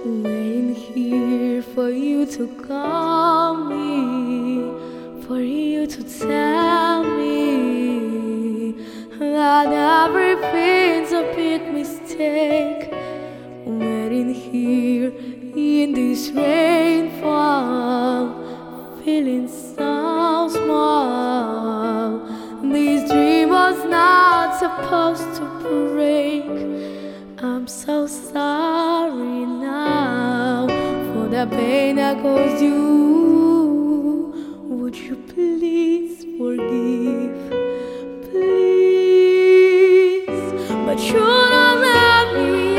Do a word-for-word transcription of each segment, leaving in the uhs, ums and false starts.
Waiting here for you to call me, for you to tell me that everything's a big mistake. Waiting here in this rainfall, feeling so small. This dream was not supposed to break. I'm so sorry now for the pain I caused you. Would you please forgive? Please, but you don't love me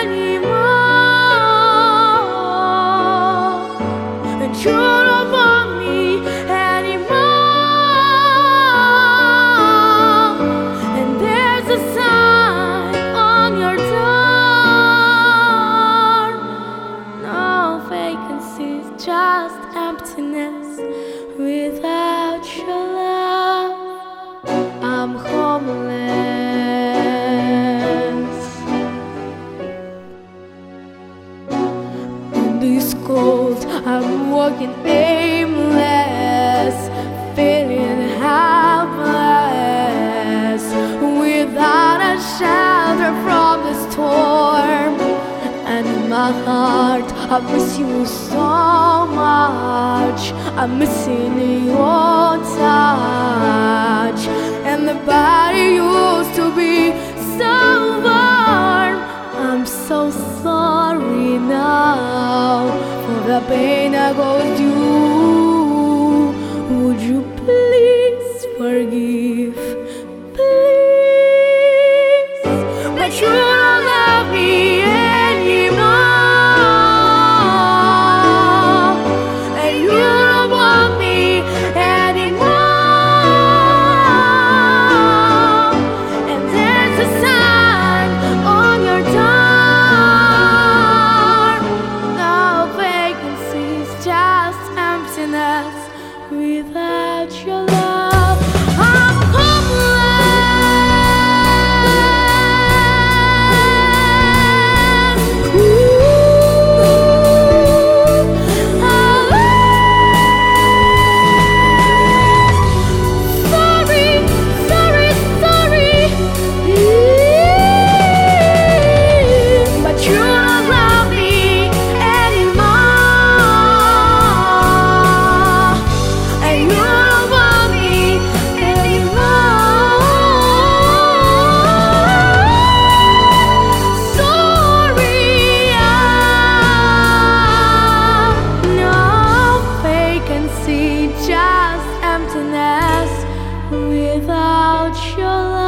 anymore, and you don't want me anymore. And there's a sign on your door. No vacancies, just emptiness without your love. I'm homeless in this cold. I'm walking aimless, feeling helpless, without a shelter from the storm. And in my heart, I miss you so much. I'm missing your touch, and the body used to be so warm. I'm so sorry now for the pain I caused you. Would you please forgive? Please, but you don't love me anymore, and you don't want me anymore. And there's a sign on your door. No vacancies, just emptiness without your love. I'm homeless. Ooh, ah, sorry, sorry, sorry. But you don't love me anymore, and you don't want me anymore. Sorry, ah, no vacancy, just emptiness without your love.